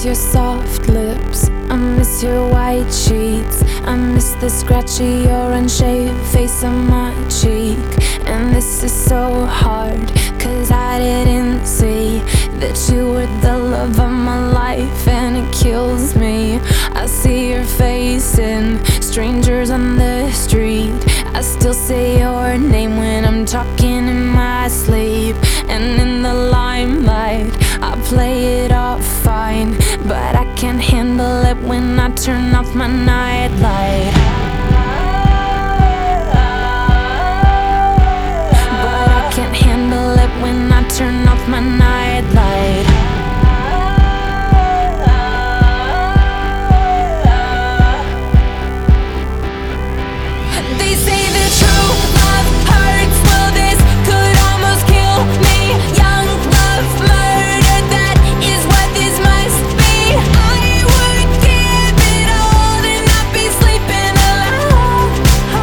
miss your soft lips, I miss your white sheets, I miss the scratchy or unshaved face on my cheek. And this is so hard, 'cause I didn't see that you were the love of my life, and it kills me. I see your face in strangers on the street, I still say your name when I'm talking in my sleep. And in the limelight, I play it off fine, but I can't handle it when I turn off my nightlight. But I can't handle it when I turn off my nightlight. They say the true love hurts, well this could almost kill me. Young love murder, that is what this must be. I would give it all to not be sleeping alone.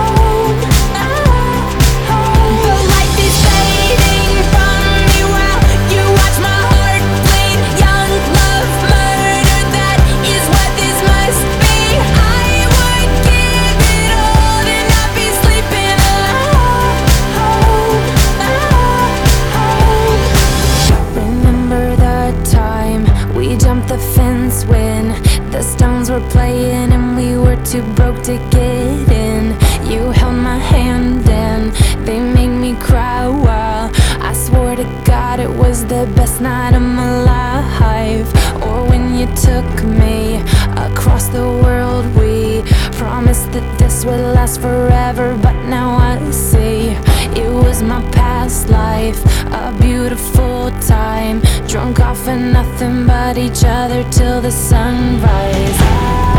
The light is fading from me while you watch my heart bleed. Young love murder, that is what this must be. I would give it all to not be sleeping alone. Remember the time we jumped the fence when the Stones were playing and we were too broke to get in. You held my hand and they made me cry while I swore to God it was the best night of my life. Or when you took me across the world, we promised that this would last forever, but now I see it was my past life, a beautiful time, drunk off of nothing but each other till the sunrise.